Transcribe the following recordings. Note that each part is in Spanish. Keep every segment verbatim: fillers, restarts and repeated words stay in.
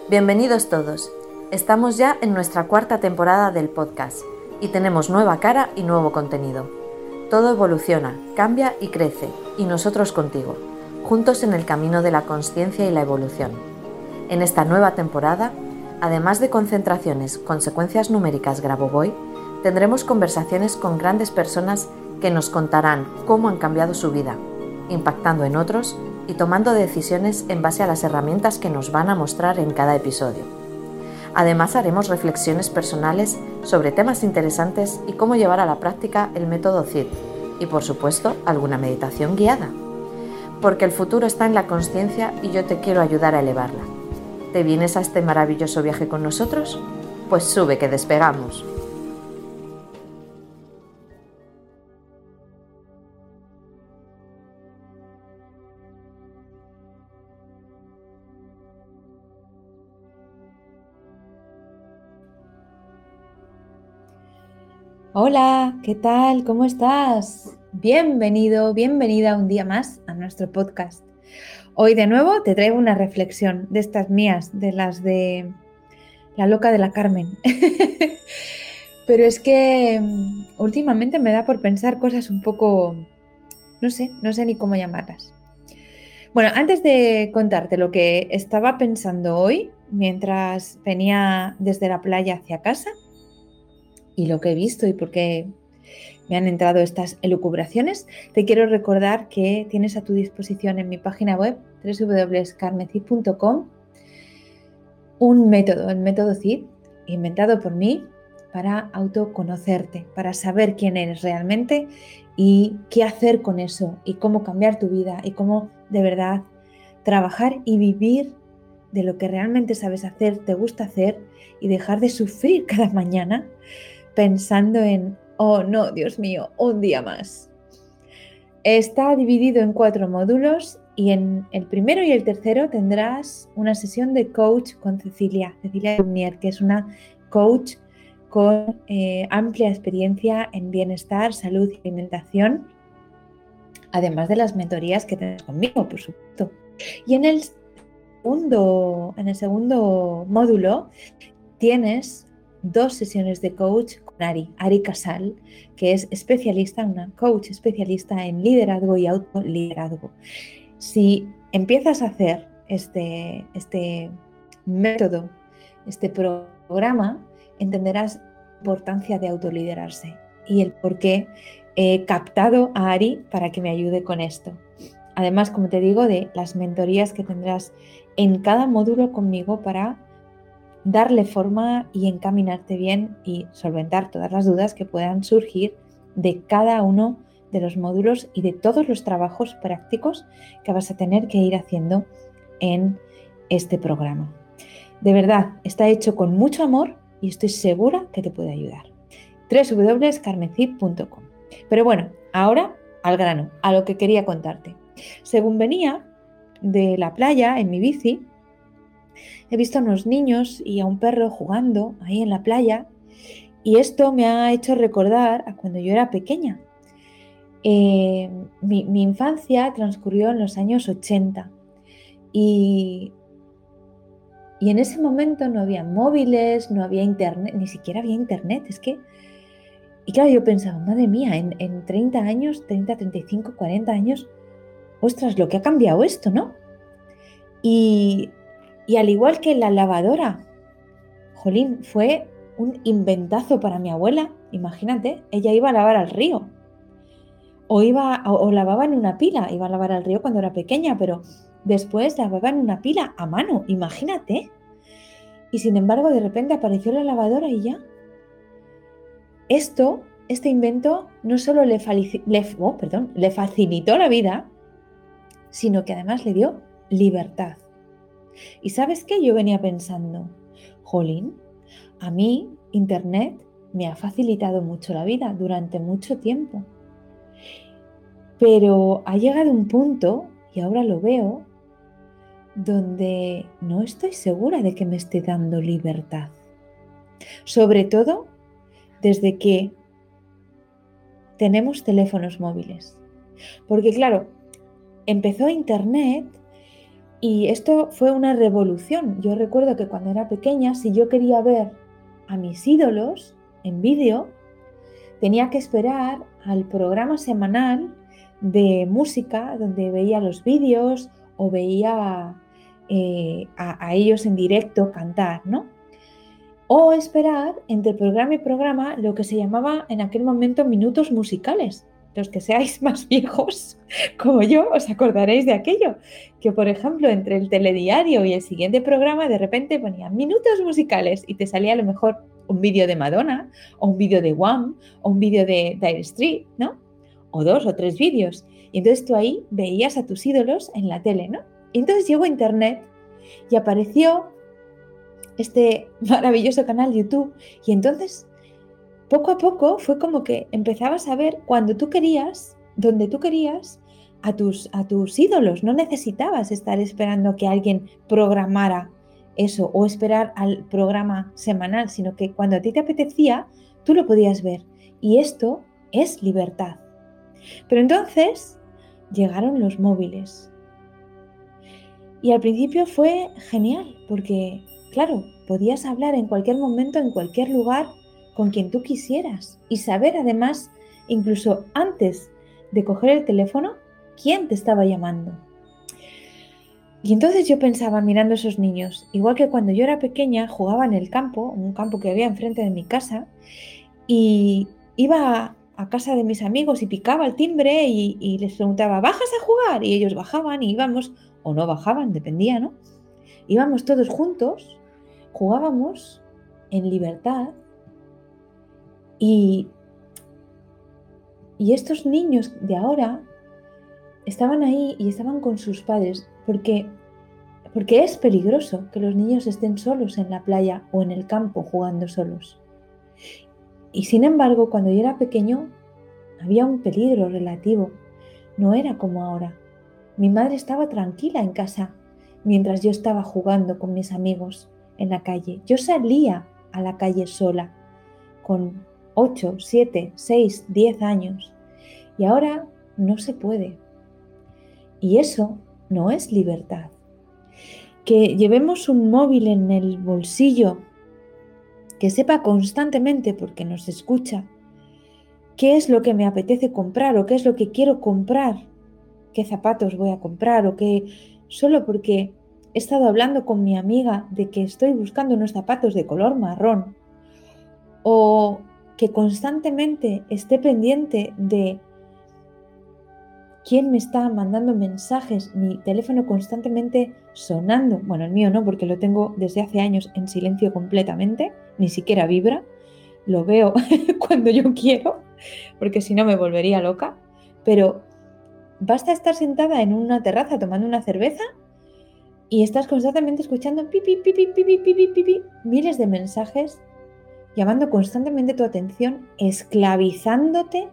Bienvenidos todos. Estamos ya en nuestra cuarta temporada del podcast y tenemos nueva cara y nuevo contenido. Todo evoluciona, cambia y crece, y nosotros contigo, juntos en el camino de la consciencia y la evolución. En esta nueva temporada, además de concentraciones con secuencias numéricas Grabovoi, tendremos conversaciones con grandes personas que nos contarán cómo han cambiado su vida, impactando en otros y tomando decisiones en base a las herramientas que nos van a mostrar en cada episodio. Además, haremos reflexiones personales sobre temas interesantes y cómo llevar a la práctica el método C I D y, por supuesto, alguna meditación guiada. Porque el futuro está en la consciencia y yo te quiero ayudar a elevarla. ¿Te vienes a este maravilloso viaje con nosotros? Pues sube que despegamos. Hola, ¿qué tal? ¿Cómo estás? Bienvenido, bienvenida un día más a nuestro podcast. Hoy de nuevo te traigo una reflexión de estas mías, de las de la loca de la Carmen. Pero es que um, últimamente me da por pensar cosas un poco, no sé, no sé ni cómo llamarlas. Bueno, antes de contarte lo que estaba pensando hoy, mientras venía desde la playa hacia casa, y lo que he visto y por qué me han entrado estas elucubraciones, te quiero recordar que tienes a tu disposición en mi página web doble u doble u doble u punto carmecid punto com un método, el método C I D, inventado por mí para autoconocerte, para saber quién eres realmente y qué hacer con eso y cómo cambiar tu vida y cómo de verdad trabajar y vivir de lo que realmente sabes hacer, te gusta hacer y dejar de sufrir cada mañana pensando en, oh no, Dios mío, un día más. Está dividido en cuatro módulos y en el primero y el tercero tendrás una sesión de coach con Cecilia, Cecilia Dumier, que es una coach con eh, amplia experiencia en bienestar, salud y alimentación, además de las mentorías que tienes conmigo, por supuesto. Y en el segundo, en el segundo módulo tienes dos sesiones de coach con Ari, Ari Casal, que es especialista, una coach especialista en liderazgo y autoliderazgo. Si empiezas a hacer este, este método, este programa, entenderás la importancia de autoliderarse y el por qué he captado a Ari para que me ayude con esto. Además, como te digo, de las mentorías que tendrás en cada módulo conmigo para darle forma y encaminarte bien y solventar todas las dudas que puedan surgir de cada uno de los módulos y de todos los trabajos prácticos que vas a tener que ir haciendo en este programa. De verdad, está hecho con mucho amor y estoy segura que te puede ayudar. doble u doble u doble u punto carmecid punto com. Pero bueno, ahora al grano, a lo que quería contarte. Según venía de la playa en mi bici, he visto a unos niños y a un perro jugando ahí en la playa y esto me ha hecho recordar a cuando yo era pequeña. Eh, mi, mi infancia transcurrió en los años ochenta y, y en ese momento no había móviles, no había internet, ni siquiera había internet. Es que, y claro, yo pensaba, madre mía, en, en treinta años, treinta, treinta y cinco, cuarenta años, ostras, lo que ha cambiado esto, ¿no? Y, y al igual que la lavadora, jolín, fue un inventazo para mi abuela. Imagínate, ella iba a lavar al río. O, iba, o, o lavaba en una pila. Iba a lavar al río cuando era pequeña, pero después lavaba en una pila a mano. Imagínate. Y sin embargo, de repente apareció la lavadora y ya. Esto, este invento, no solo le, le, oh, perdón, le facilitó la vida, sino que además le dio libertad. ¿Y sabes qué? Yo venía pensando, jolín, a mí Internet me ha facilitado mucho la vida durante mucho tiempo. Pero ha llegado un punto, y ahora lo veo, donde no estoy segura de que me esté dando libertad. Sobre todo desde que tenemos teléfonos móviles. Porque claro, empezó Internet Y esto fue una revolución. Yo recuerdo que cuando era pequeña, si yo quería ver a mis ídolos en vídeo, tenía que esperar al programa semanal de música donde veía los vídeos o veía eh, a, a ellos en directo cantar, ¿no? O esperar entre programa y programa lo que se llamaba en aquel momento minutos musicales. Los que seáis más viejos como yo os acordaréis de aquello, que por ejemplo entre el telediario y el siguiente programa de repente ponían minutos musicales y te salía a lo mejor un vídeo de Madonna o un vídeo de Wham o un vídeo de Dire Straits, ¿no? O dos o tres vídeos. Y entonces tú ahí veías a tus ídolos en la tele, ¿no? Y entonces llegó Internet y apareció este maravilloso canal YouTube y entonces poco a poco fue como que empezabas a ver cuando tú querías, donde tú querías, a tus, a tus ídolos. No necesitabas estar esperando que alguien programara eso o esperar al programa semanal, sino que cuando a ti te apetecía, tú lo podías ver. Y esto es libertad. Pero entonces llegaron los móviles. Y al principio fue genial, porque, claro, podías hablar en cualquier momento, en cualquier lugar, con quien tú quisieras y saber además, incluso antes de coger el teléfono, quién te estaba llamando. Y entonces yo pensaba mirando a esos niños, igual que cuando yo era pequeña jugaba en el campo, en un campo que había enfrente de mi casa, y iba a casa de mis amigos y picaba el timbre y, y les preguntaba, ¿bajas a jugar? Y ellos bajaban y íbamos, o no bajaban, dependía, ¿no? Íbamos todos juntos, jugábamos en libertad. Y, y estos niños de ahora estaban ahí y estaban con sus padres porque, porque es peligroso que los niños estén solos en la playa o en el campo jugando solos. Y sin embargo, cuando yo era pequeño, había un peligro relativo. No era como ahora. Mi madre estaba tranquila en casa mientras yo estaba jugando con mis amigos en la calle. Yo salía a la calle sola con ocho, siete, seis, diez años. Y ahora no se puede. Y eso no es libertad. Que llevemos un móvil en el bolsillo, que sepa constantemente, porque nos escucha, qué es lo que me apetece comprar o qué es lo que quiero comprar, qué zapatos voy a comprar o qué, solo porque he estado hablando con mi amiga de que estoy buscando unos zapatos de color marrón, o que constantemente esté pendiente de quién me está mandando mensajes, mi teléfono constantemente sonando. Bueno, el mío no, porque lo tengo desde hace años en silencio completamente, ni siquiera vibra. Lo veo cuando yo quiero, porque si no me volvería loca. Pero basta estar sentada en una terraza tomando una cerveza y estás constantemente escuchando pipi, pipi, pipi, pipi, pipi, miles de mensajes llamando constantemente tu atención, esclavizándote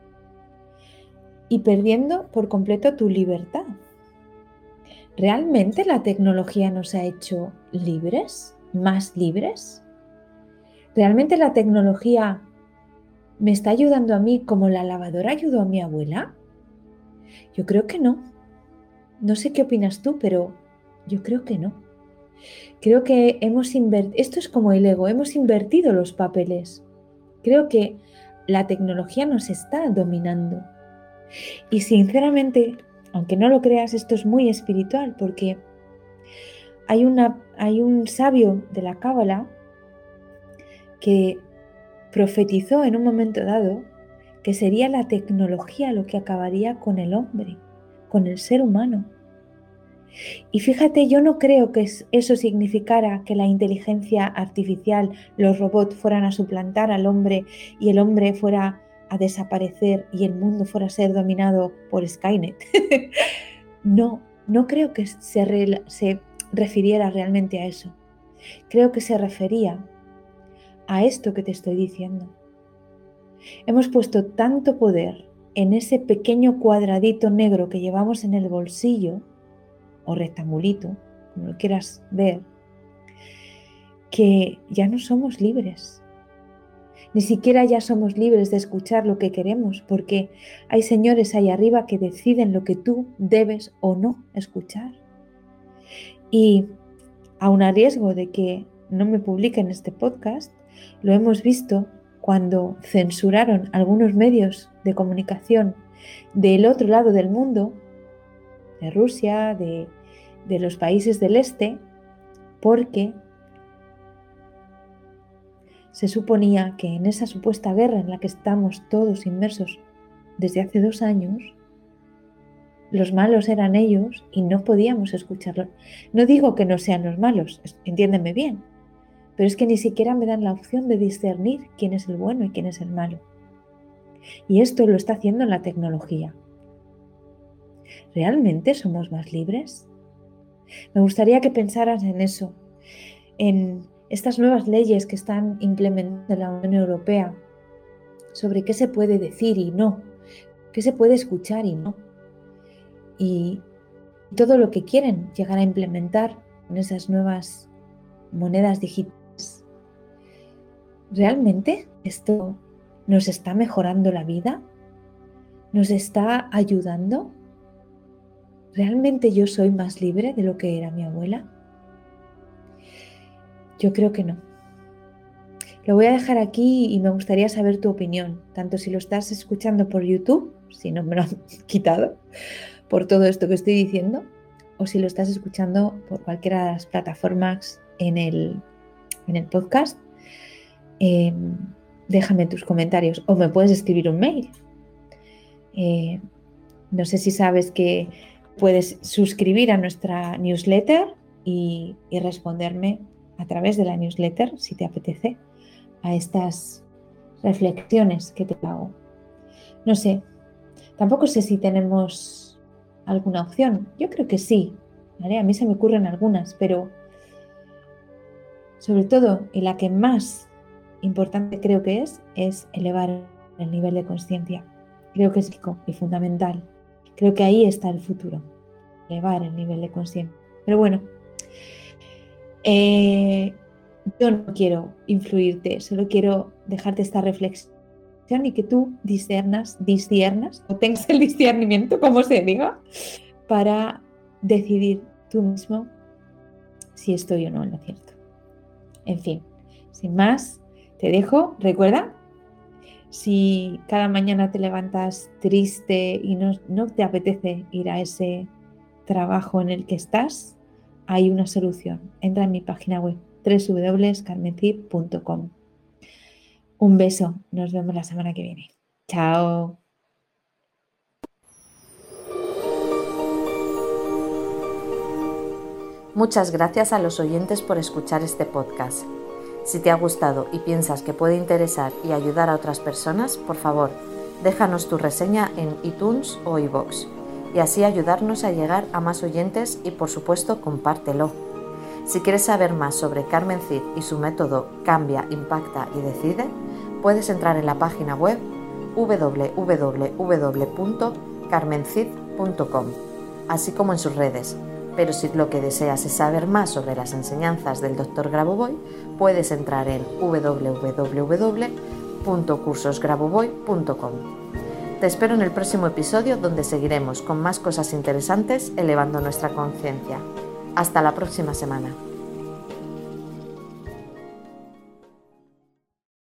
y perdiendo por completo tu libertad. ¿Realmente la tecnología nos ha hecho libres? ¿Más libres? ¿Realmente la tecnología me está ayudando a mí como la lavadora ayudó a mi abuela? Yo creo que no. No sé qué opinas tú, pero yo creo que no. Creo que hemos invertido, esto es como el ego, hemos invertido los papeles. Creo que la tecnología nos está dominando. Y sinceramente, aunque no lo creas, esto es muy espiritual porque hay, una, hay un sabio de la Cábala que profetizó en un momento dado que sería la tecnología lo que acabaría con el hombre, con el ser humano. Y fíjate, yo no creo que eso significara que la inteligencia artificial, los robots fueran a suplantar al hombre y el hombre fuera a desaparecer y el mundo fuera a ser dominado por Skynet. No, no creo que se, re, se refiriera realmente a eso. Creo que se refería a esto que te estoy diciendo. Hemos puesto tanto poder en ese pequeño cuadradito negro que llevamos en el bolsillo, o rectangulito, como lo quieras ver, que ya no somos libres. Ni siquiera ya somos libres de escuchar lo que queremos, porque hay señores ahí arriba que deciden lo que tú debes o no escuchar. Y aun a riesgo de que no me publiquen este podcast, lo hemos visto cuando censuraron algunos medios de comunicación del otro lado del mundo, de Rusia, de, de los países del este, porque se suponía que en esa supuesta guerra en la que estamos todos inmersos desde hace dos años, los malos eran ellos y no podíamos escucharlos. No digo que no sean los malos, entiéndeme bien, pero es que ni siquiera me dan la opción de discernir quién es el bueno y quién es el malo. Y esto lo está haciendo la tecnología. ¿Realmente somos más libres? Me gustaría que pensaras en eso, en estas nuevas leyes que están implementando la Unión Europea sobre qué se puede decir y no, qué se puede escuchar y no, y todo lo que quieren llegar a implementar en esas nuevas monedas digitales. ¿Realmente esto nos está mejorando la vida? ¿Nos está ayudando? ¿Realmente yo soy más libre de lo que era mi abuela? Yo creo que no. Lo voy a dejar aquí y me gustaría saber tu opinión, tanto si lo estás escuchando por YouTube, si no me lo han quitado, por todo esto que estoy diciendo, o si lo estás escuchando por cualquiera de las plataformas en el, en el podcast. Eh, déjame tus comentarios o me puedes escribir un mail. Eh, no sé si sabes que puedes suscribir a nuestra newsletter y, y responderme a través de la newsletter, si te apetece, a estas reflexiones que te hago. No sé, tampoco sé si tenemos alguna opción. Yo creo que sí, ¿vale? A mí se me ocurren algunas, pero sobre todo, y la que más importante creo que es, es elevar el nivel de conciencia. Creo que es rico y fundamental. Creo que ahí está el futuro, elevar el nivel de conciencia. Pero bueno, eh, yo no quiero influirte, solo quiero dejarte esta reflexión y que tú discernas, disciernas o tengas el discernimiento, como se diga, para decidir tú mismo si estoy o no en lo cierto. En fin, sin más, te dejo. Recuerda, si cada mañana te levantas triste y no, no te apetece ir a ese trabajo en el que estás, hay una solución. Entra en mi página web doble u doble u doble u punto carmencid punto com. Un beso, nos vemos la semana que viene. Chao. Muchas gracias a los oyentes por escuchar este podcast. Si te ha gustado y piensas que puede interesar y ayudar a otras personas, por favor, déjanos tu reseña en iTunes o iVoox y así ayudarnos a llegar a más oyentes y, por supuesto, compártelo. Si quieres saber más sobre Carmen Cid y su método Cambia, Impacta y Decide, puedes entrar en la página web doble u doble u doble u punto carmencid punto com, así como en sus redes. Pero si lo que deseas es saber más sobre las enseñanzas del doctor Grabovoi, puedes entrar en doble u doble u doble u punto cursos grabovoi punto com. Te espero en el próximo episodio, donde seguiremos con más cosas interesantes elevando nuestra conciencia. Hasta la próxima semana.